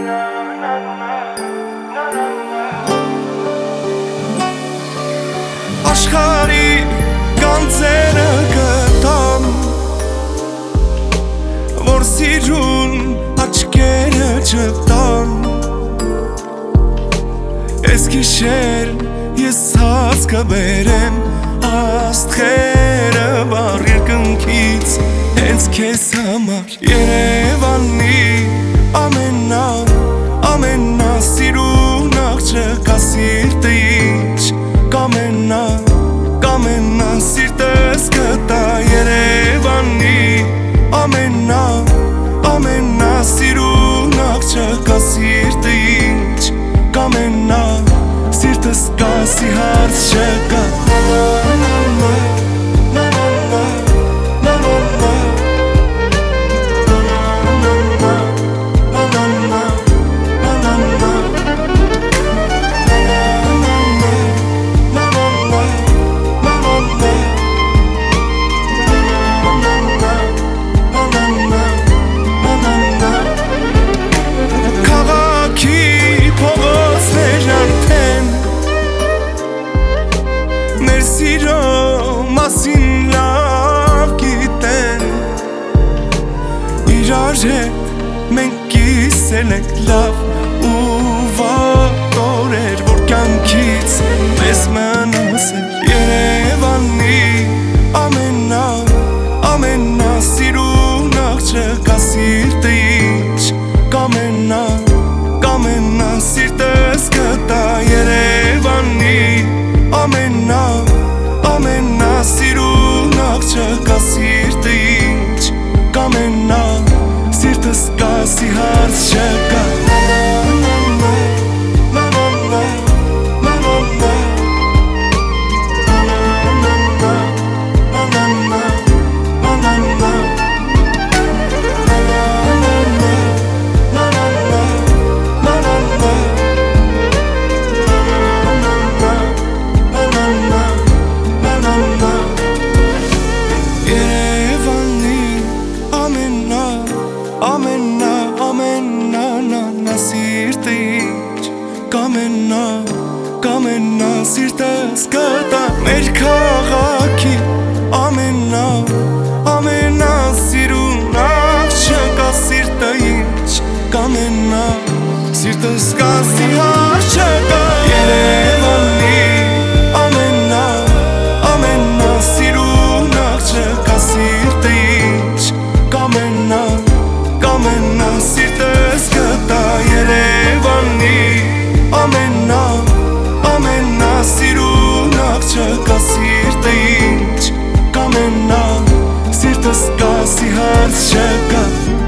Աշխարհի կանցերը կտամ, որ սիրուն աչքերը չտան։ Այս գիշեր ես հաց կբերեմ աստղերը վառ երկնքից, հենց քեզ համար Երևանի ամենասիրուն աղջկա սիրտը ինչ կամենա սիրտս կտա Երևանի ամենասիրուն աղջկա սիրտը ինչ կամենա սիրտս կասի հարց չկա։ Սիրո մասին լավ գիտեն, իրար հետ մենք կիսել ենք լավ ու վատ օրեր, որ կյանքից մեզ մնաց Երևանի ամենասիրուն աղջկա սիրտը ինչ կամենա սիրտս կտա Երևանի ամենասիրուն աղջկա սիրտը ինչ կամենա սիրտս կասի հարց չկա։ Սիրտը ինչ կամենա սիրտս կտա մեր քաղաքի ամենասիրուն աղջկա սիրտը ինչ կամենա սիրտս կասի հարց չկա Երևանի ամենասիրուն աղջկա սիրտը ինչ կամենա սիրտս կտա Երևանի ամենասիրուն աղջկա սիրտը ինչ կամենա սիրտս կասի հարց չկա։